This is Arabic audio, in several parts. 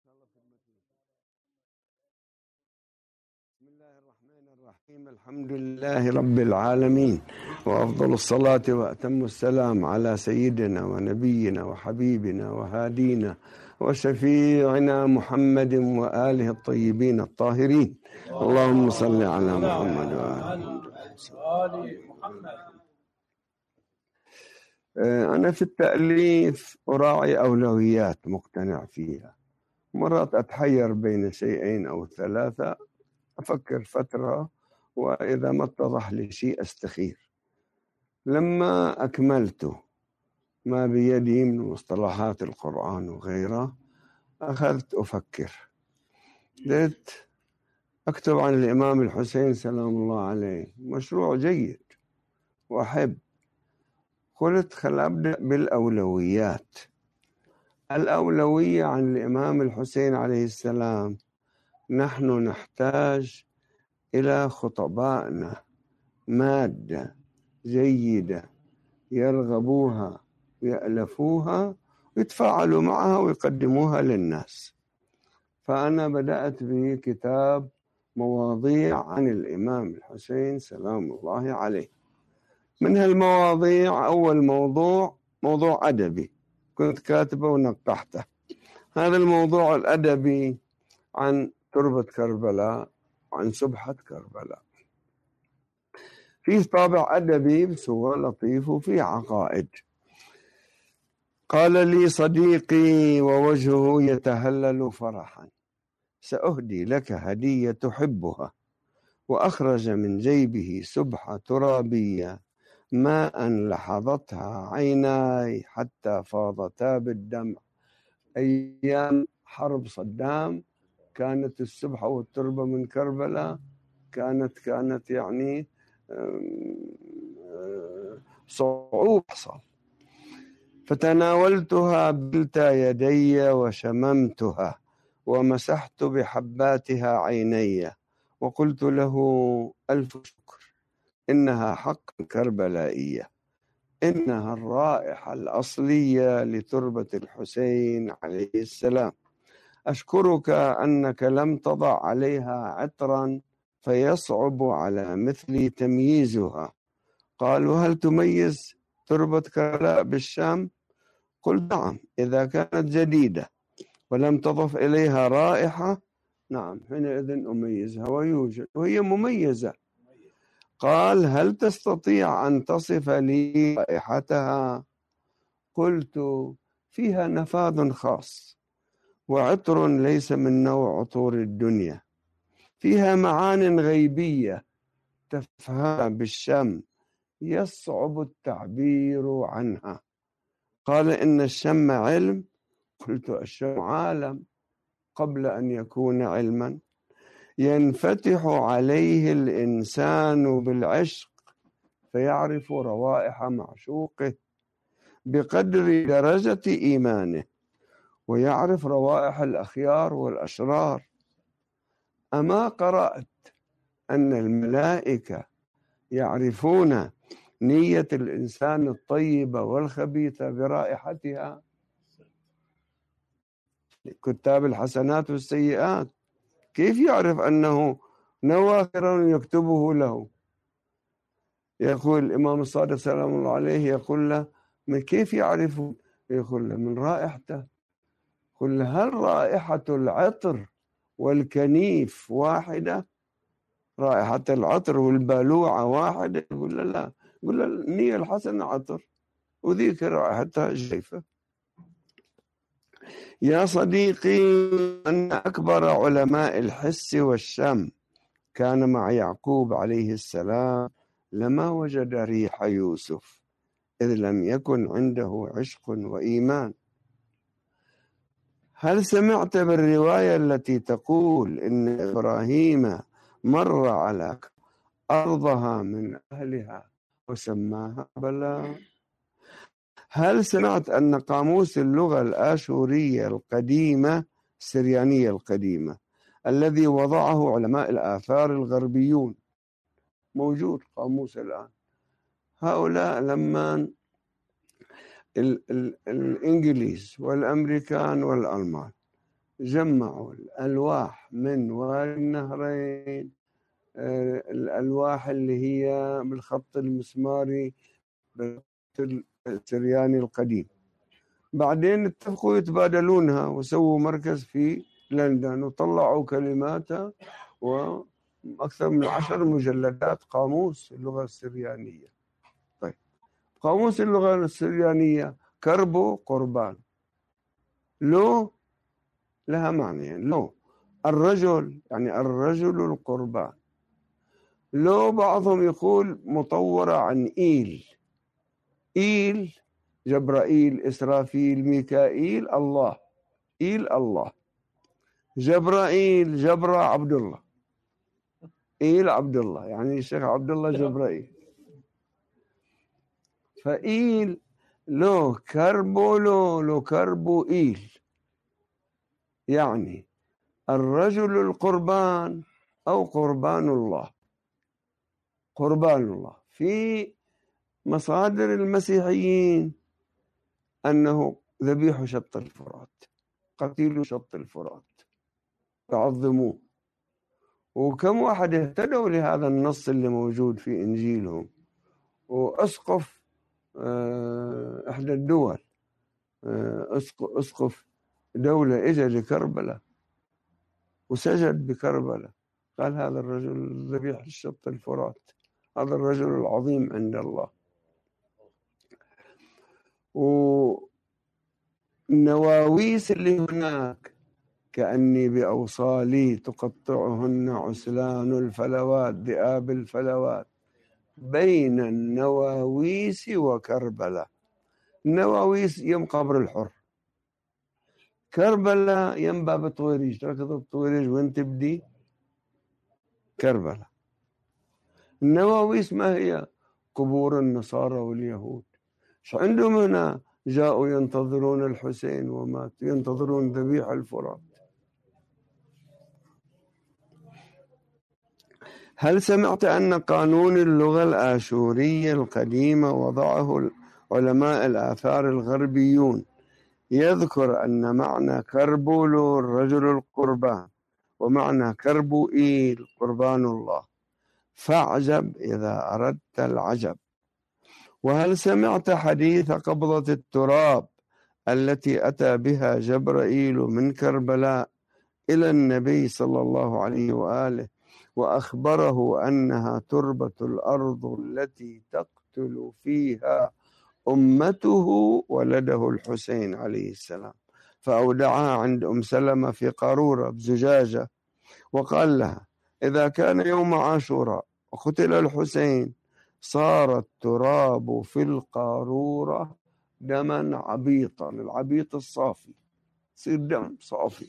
شاء الله خدمتي. بسم الله الرحمن الرحيم. الحمد لله رب العالمين، وأفضل الصلاة وأتم السلام على سيدنا ونبينا وحبيبنا وهادينا وشفيعنا محمد وآله الطيبين الطاهرين. اللهم صل على محمد وآل محمد. أنا في التأليف أراعي أولويات مقتنع فيها، مرات أتحير بين شيئين أو ثلاثة، أفكر فترة، وإذا ما اتضح لي شيء أستخير. لما أكملت ما بيدي من مصطلحات القرآن وغيره أخذت أفكر، بدأت أكتب عن الإمام الحسين سلام الله عليه، مشروع جيد وأحب. قلت خل أبدأ بالأولويات. الأولوية عن الإمام الحسين عليه السلام، نحن نحتاج إلى خطبائنا مادة جيدة يرغبوها ويألفوها ويتفاعلوا معها ويقدموها للناس. فأنا بدأت بكتاب مواضيع عن الإمام الحسين سلام الله عليه. من هالمواضيع أول موضوع أدبي كنت كاتبه ونقحته. هذا الموضوع الأدبي عن تربة كربلاء، عن سبحة كربلاء، فيه طابع أدبي بس هو لطيف وفيه عقائد. قال لي صديقي ووجهه يتهلل فرحا: سأهدي لك هدية تحبها. وأخرج من جيبه سبحة ترابية ماء لحظتها عيناي حتى فاضتا بالدمع. أيام حرب صدام كانت السبحة والتربة من كربلاء كانت يعني صعوبة حصل. فتناولتها بكلتا يدي وشممتها ومسحت بحباتها عيني وقلت له: ألف شكر، إنها حقا كربلائية، إنها الرائحة الأصلية لتربة الحسين عليه السلام. أشكرك أنك لم تضع عليها عطرا فيصعب على مثلي تمييزها. قال: وهل تميز تربة كربلاء بالشام؟ قلت: نعم، إذا كانت جديدة ولم تضف إليها رائحة، نعم، حينئذ أميزها ويوجد وهي مميزة. قال: هل تستطيع أن تصف لي رائحتها؟ قلت: فيها نفاذ خاص وعطر ليس من نوع عطور الدنيا، فيها معان غيبية تفهمها بالشم يصعب التعبير عنها. قال: إن الشم علم. قلت: الشم عالم قبل أن يكون علما، ينفتح عليه الإنسان بالعشق فيعرف روائح معشوقه بقدر درجة إيمانه، ويعرف روائح الأخيار والأشرار. أما قرأت أن الملائكة يعرفون نية الإنسان الطيبة والخبيثة برائحتها؟ كتاب الحسنات والسيئات كيف يعرف أنه نوى خيرا يكتبه له؟ يقول الإمام الصادق سلام الله عليه، يقول له: من كيف يعرف؟ يقول له: من رائحته. يقول له: هل رائحة العطر والكنيف واحدة؟ رائحة العطر والبالوعة واحدة؟ يقول له: لا. يقول له: النية الحسنة عطر وذيك رائحتها جيفة. يا صديقي، أن أكبر علماء الحس والشم كان مع يعقوب عليه السلام لما وجد ريح يوسف، إذ لم يكن عنده عشق وإيمان. هل سمعت بالرواية التي تقول إن إبراهيم مر على أرضها من أهلها وسماها بلا؟ هل سمعت أن قاموس اللغة الآشورية القديمة السريانية القديمة الذي وضعه علماء الآثار الغربيون موجود قاموس الآن؟ هؤلاء لما الإنجليز والأمريكان والألمان جمعوا الألواح من وادي النهرين، الألواح اللي هي بالخط المسماري بالخط السرياني القديم. بعدين اتفقوا يتبادلونها وسووا مركز في لندن وطلعوا كلماتها وأكثر من 10 مجلدات قاموس اللغة السريانية. طيب، قاموس اللغة السريانية كربو قربان، لو لها معنيين. لو الرجل يعني الرجل القربان، لو بعضهم يقول مطورة عن إيل، إيل جبرائيل إسرافيل ميكائيل الله، إيل الله، جبرائيل جبرا عبد الله، إيل عبد الله يعني الشيخ عبد الله جبرائيل. فإيل لو كربو لو كربو إيل، يعني الرجل القربان أو قربان الله. قربان الله في مصادر المسيحيين أنه ذبيح شط الفرات، قتيل شط الفرات، يعظموه. وكم واحد اهتدوا لهذا النص اللي موجود في إنجيلهم. وأسقف إحدى الدول، أسقف دولة إجا لكربلاء وسجد بكربلاء، قال هذا الرجل ذبيح شط الفرات، هذا الرجل العظيم عند الله. والنواويس اللي هناك كأني بأوصالي تقطعهن عسلان الفلوات ذئاب الفلوات بين النواويس وكربلاء. النواويس يم قبر الحر، كربلاء يم باب الطويريج. تركض الطويريج وين تبدي؟ كربلاء. النواويس ما هي؟ قبور النصارى واليهود. شو عندهم هنا؟ جاءوا ينتظرون الحسين وماتوا، ينتظرون ذبيح الفرات. هل سمعت أن قانون اللغة الآشورية القديمة وضعه علماء الآثار الغربيون يذكر أن معنى كربولو الرجل القربان ومعنى كربو إيل قربان الله، فاعجب إذا أردت العجب. وهل سمعت حديث قبضة التراب التي أتى بها جبرائيل من كربلاء إلى النبي صلى الله عليه وآله وأخبره أنها تربة الأرض التي تقتل فيها أمته ولده الحسين عليه السلام، فأودعها عند أم سلمة في قارورة بزجاجة وقال لها إذا كان يوم عاشوراء وقتل الحسين صار التراب في القارورة دما عبيطا، العبيط الصافي، يصير دم صافي.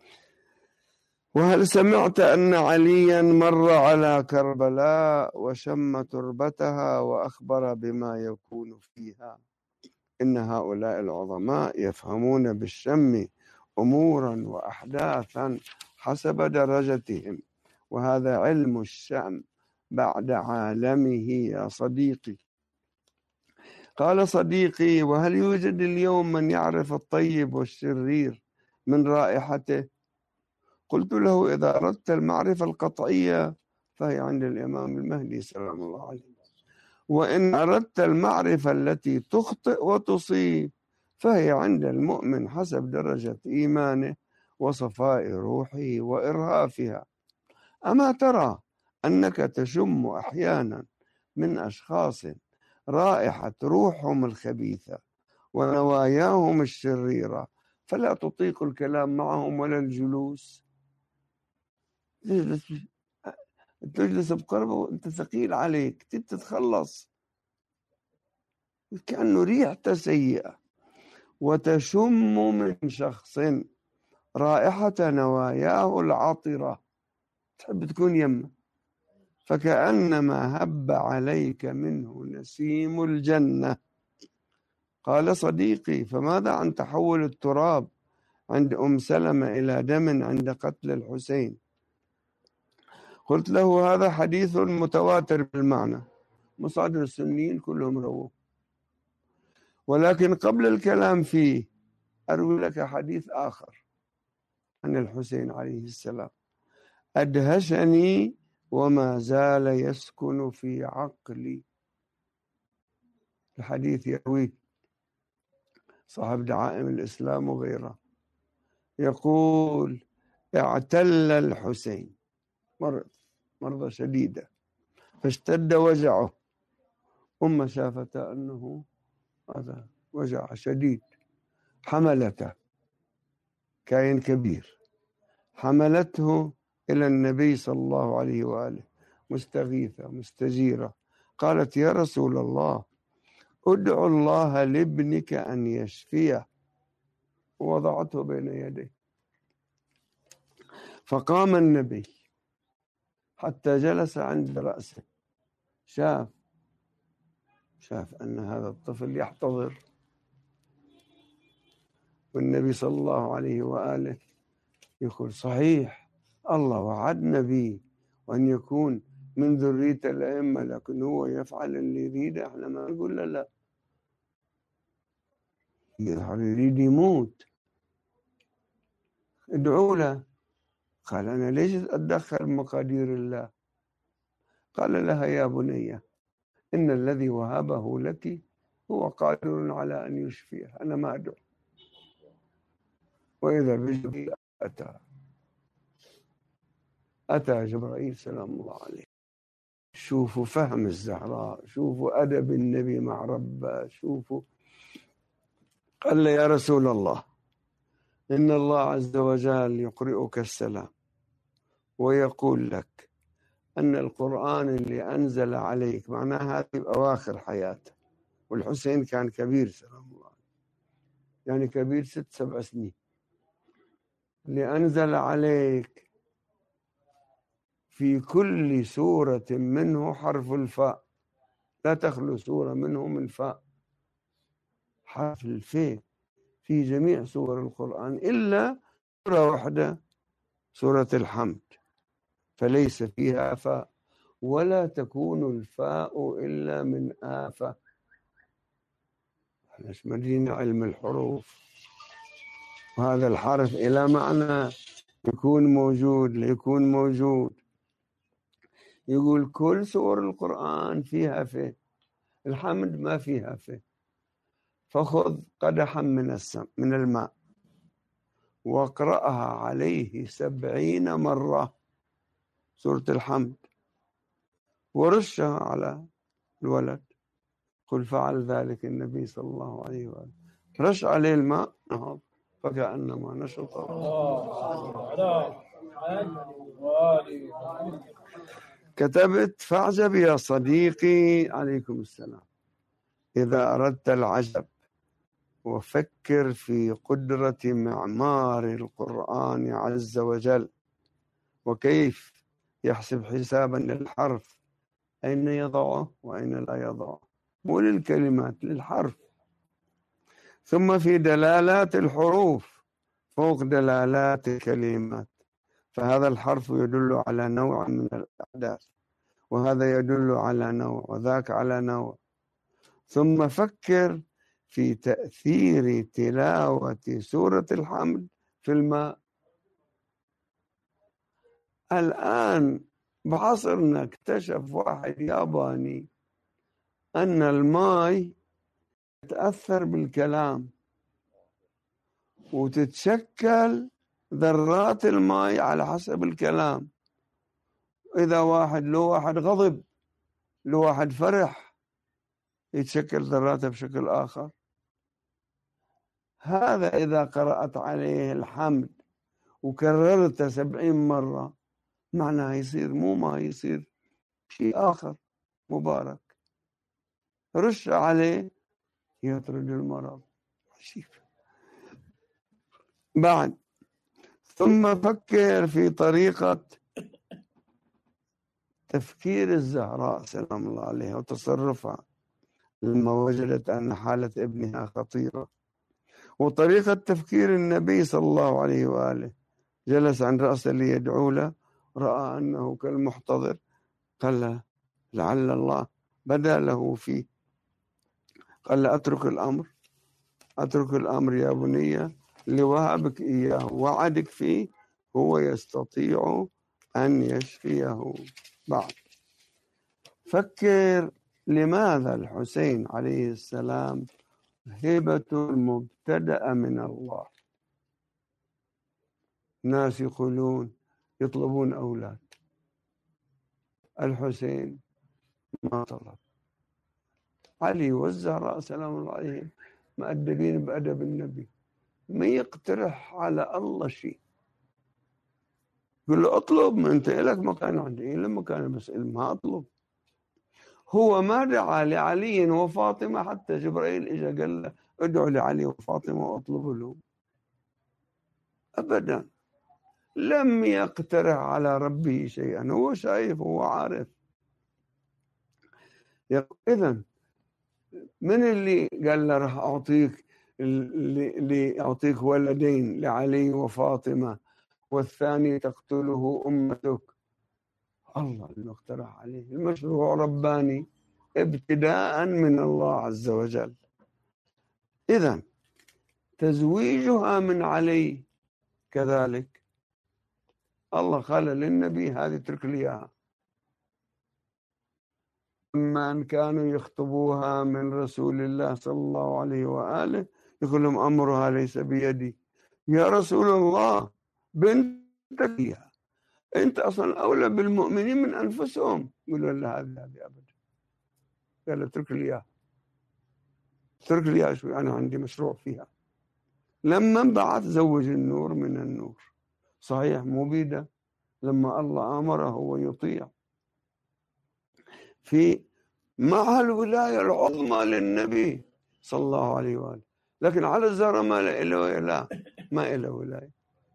وهل سمعت أن عليا مر على كربلاء وشم تربتها وأخبر بما يكون فيها؟ إن هؤلاء العظماء يفهمون بالشم أمورا وأحداثا حسب درجتهم، وهذا علم الشأم بعد عالمه يا صديقي. قال صديقي وهل يوجد اليوم من يعرف الطيب والشرير من رائحته؟ قلت له إذا أردت المعرفة القطعية فهي عند الإمام المهدي سلام الله عليه، وإن أردت المعرفة التي تخطئ وتصيب فهي عند المؤمن حسب درجة إيمانه وصفاء روحه وإرهافها. أما ترى أنك تشم أحيانا من أشخاص رائحة روحهم الخبيثة ونواياهم الشريرة فلا تطيق الكلام معهم ولا الجلوس؟ تجلس بقربه وانت ثقيل عليك، تتخلص كأنه ريحته سيئة. وتشم من شخص رائحة نواياه العطرة، تحب تكون يمه، فكأنما هب عليك منه نسيم الجنة. قال صديقي فماذا عن تحول التراب عند أم سلمة إلى دم عند قتل الحسين؟ قلت له هذا حديث متواتر بالمعنى، مصادر السنيين كلهم رووه، ولكن قبل الكلام فيه أروي لك حديث آخر عن الحسين عليه السلام أدهشني وما زال يسكن في عقلي. الحديث يرويه صاحب دعائم الإسلام وغيره، يقول اعتل الحسين، مرضى شديدة، فاشتد وجعه، شافت أنه هذا وجع شديد، حملته، كائن كبير، حملته إلى النبي صلى الله عليه وآله مستغيثة مستجيرة، قالت يا رسول الله ادعو الله لابنك أن يشفيه، ووضعته بين يديه. فقام النبي حتى جلس عند رأسه، شاف أن هذا الطفل يحتضر، والنبي صلى الله عليه وآله يقول صحيح الله وعدنا به وأن يكون من ذرية الأئمة، لكن هو يفعل اللي يريده، احنا ما نقول له لا، يريد يموت، ادعوا له. قال أنا ليش أتدخل بمقادير الله؟ قال لها يا بني إن الذي وهبه لك هو قادر على أن يشفيه، أنا ما أدعو. وإذا بجبريل أتى جبرائيل سلام الله عليه. شوفوا فهم الزهراء، شوفوا أدب النبي مع ربه، شوفوا. قال له يا رسول الله إن الله عز وجل يقرئك السلام ويقول لك أن القرآن اللي أنزل عليك، معناها هذه بأواخر حياته، والحسين كان كبير سلام الله عليه، يعني كبير 6-7 سنين، اللي أنزل عليك في كل سورة منه حرف الفاء، لا تخلو سورة منه من فاء، حرف الفاء في جميع سور القرآن إلا سورة واحدة، سورة الحمد، فليس فيها فاء، ولا تكون الفاء إلا من آفة. احنا مدينة علم الحروف، وهذا الحرف إلى معنى يكون موجود ليكون موجود. يقول كل سور القرآن فيها فاء، الحمد ما فيها فاء. فخذ قدحا من الماء واقرأها عليه 70 مرة، سورة الحمد، ورشها على الولد. قل فعل ذلك النبي صلى الله عليه وآله، رش عليه الماء نهض فكأنما نشط. كتبت فاعجب يا صديقي عليكم السلام إذا أردت العجب، وفكر في قدرة معمار القرآن عز وجل، وكيف يحسب حسابا للحرف، أين يضعه وأين لا يضعه، مو للكلمات، للحرف. ثم في دلالات الحروف فوق دلالات الكلمات، فهذا الحرف يدل على نوع من الأحداث، وهذا يدل على نوع، وذاك على نوع. ثم فكر في تأثير تلاوة سورة الحمد في الماء. الآن بعصرنا اكتشف واحد ياباني أن الماء يتأثر بالكلام، وتتشكل ذرات الماء على حسب الكلام. إذا لو واحد غضب، لو واحد فرح، يتشكل ذراته بشكل آخر. هذا إذا قرأت عليه الحمد وكررته 70 مرة، معناه يصير مو ما يصير شيء آخر مبارك. رش عليه يطرد المرض. بعد ثم فكر في طريقة تفكير الزهراء سلام الله عليها وتصرفها لما وجدت أن حالة ابنها خطيرة، وطريقة تفكير النبي صلى الله عليه وآله. جلس عند رأسه ليدعو له، رأى أنه كالمحتضر، قال له لعل الله بدا له فيه، قال له أترك الأمر يا بني، اللي وهبك إياه وعدك فيه هو يستطيع أن يشفيه. بعد فكر لماذا الحسين عليه السلام هبة مبتدأ من الله. ناس يقولون يطلبون أولاد، الحسين ما طلب. علي والزهراء سلام الله عليهم مؤدبين بأدب النبي، ما يقترح على الله شيء، يقول له اطلب، ما انت لك مكان عندي، لما كان بس ما اطلب. هو ما دعا لعلي وفاطمة حتى جبرائيل اجى قال له ادعوا لعلي وفاطمة واطلبوا له، ابدا لم يقترح على ربه شيئا، هو شايف، هو عارف. اذا من اللي قال له راح اعطيك اللي اعطيك ولدين لعلي وفاطمة والثاني تقتله امتك؟ الله اللي اقترح عليه. المشروع رباني ابتداء من الله عز وجل. إذا تزويجها من علي كذلك الله قال للنبي هذه اترك لي اياها. من كانوا يخطبوها من رسول الله صلى الله عليه وآله يقول لهم أمرها ليس بيدي. يا رسول الله بنتك إياها، أنت أصلا أولى بالمؤمنين من أنفسهم. يقولوا لا هذه أبدا. قال اترك لي اياها، اترك لي اياها شوي، أنا عندي مشروع فيها. لما بعث زوج النور من النور، صحيح مو بيده، لما الله أمره هو يطيع. في مع الولاية العظمى للنبي صلى الله عليه وآله، لكن على الزهرة ما له، لا ما له ولاية.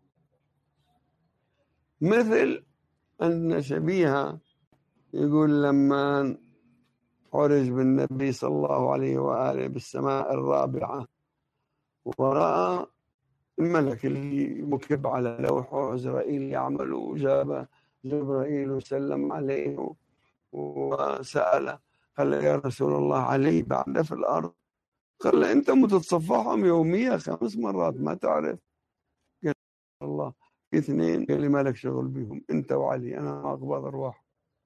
مثل أن شبيهة يقول لما عرج بالنبي صلى الله عليه وآله بالسماء الرابعة ورأى الملك اللي مكب على لوحه عزرائيل يعمل، وجاب جبرائيل وسلم عليه وسأله، قال يا رسول الله علي بعد في الأرض؟ قال له أنت متتصفحهم يوميا 5 مرات ما تعرف؟ قال الله في 2 قال لي ما لك شغل بهم أنت وعلي، أنا ما أقبض أرواح.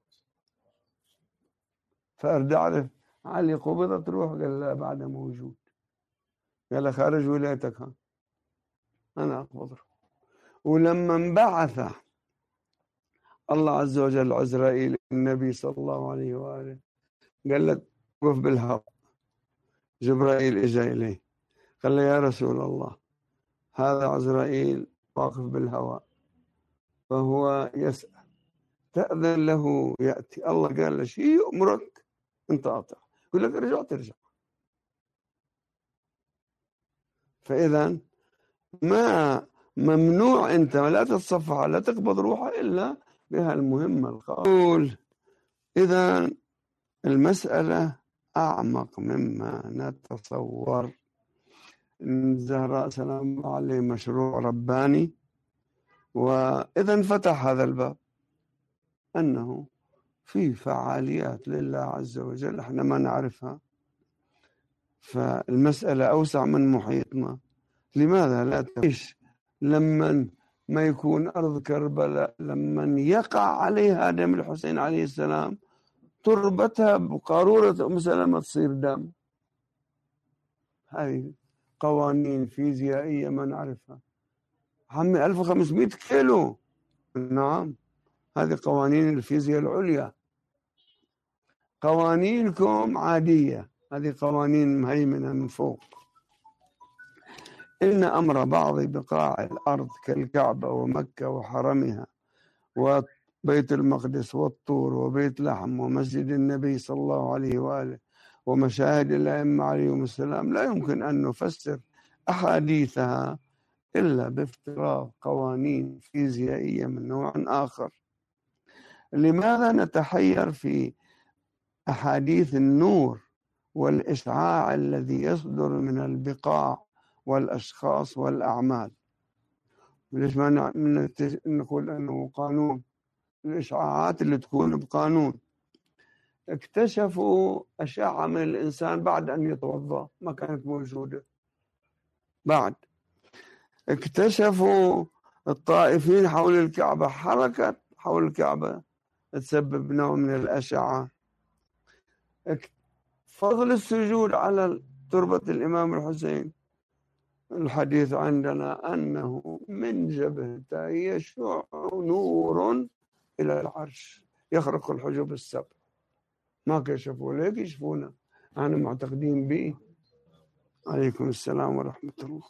فأرد أعرف علي قبضت روح؟ قال لا بعد موجود. قال خارج ولايتك، ها أنا أقبض روح. ولما انبعث الله عز وجل عزرائيل النبي صلى الله عليه وآله قال له وقف بالهواء. جبرائيل اجى اليه قال له يا رسول الله هذا عزرائيل واقف بالهواء فهو يسأل، تأذن له يأتي؟ الله قال له شيء يأمرك انت اطع، يقول لك ارجع ترجع. فإذا ما ممنوع انت لا تتصفح لا تقبض روحه الا بها المهمة القول. اذا المسألة أعمق مما نتصور. الزهراء سلام الله عليه مشروع رباني، وإذا انفتح هذا الباب أنه في فعاليات لله عز وجل احنا ما نعرفها، فالمسألة أوسع من محيطنا. لماذا لا تعيش لما ما يكون أرض كربلاء لما يقع عليها دم الحسين عليه السلام تربتها بقارورة أم سلمة تصير دم؟ هذه قوانين فيزيائية ما نعرفها. عمي 1500 كيلو، نعم هذه قوانين الفيزياء العليا. قوانينكم عادية، هذه قوانين مهيمنة من فوق. إن أمر بعض بقاع الأرض كالكعبة ومكة وحرمها وبيت المقدس والطور وبيت لحم ومسجد النبي صلى الله عليه وآله ومشاهد الأئمة عليهم السلام لا يمكن أن نفسر أحاديثها إلا بافتراض قوانين فيزيائية من نوع آخر. لماذا نتحير في أحاديث النور والإشعاع الذي يصدر من البقاع والأشخاص والأعمال؟ ليش ما نقول أنه قانون؟ الإشعاعات اللي تكون بقانون. اكتشفوا أشعة من الإنسان بعد أن يتوضأ، ما كانت موجودة بعد. اكتشفوا الطائفين حول الكعبة حركة حول الكعبة تسبب نوع من الأشعة. فضل السجود على تربة الإمام الحسين، الحديث عندنا أنه من جبهته يشع نور إلى العرش يخرق الحجب السبع. ما كشفوا ليك يشوفونه، أنا معتقدين به. عليكم السلام ورحمة الله.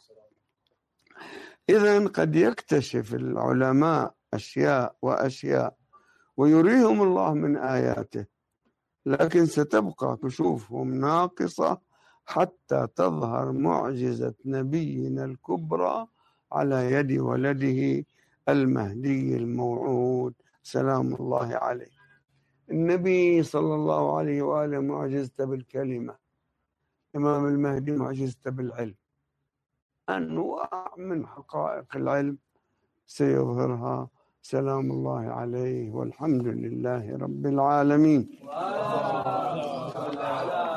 إذن قد يكتشف العلماء أشياء وأشياء ويريهم الله من آياته، لكن ستبقى كشوفهم ناقصة حتى تظهر معجزة نبينا الكبرى على يد ولده المهدي الموعود سلام الله عليه. النبي صلى الله عليه وآله معجزته بالكلمة، إمام المهدي معجزته بالعلم. أنواع من حقائق العلم سيظهرها سلام الله عليه، والحمد لله رب العالمين.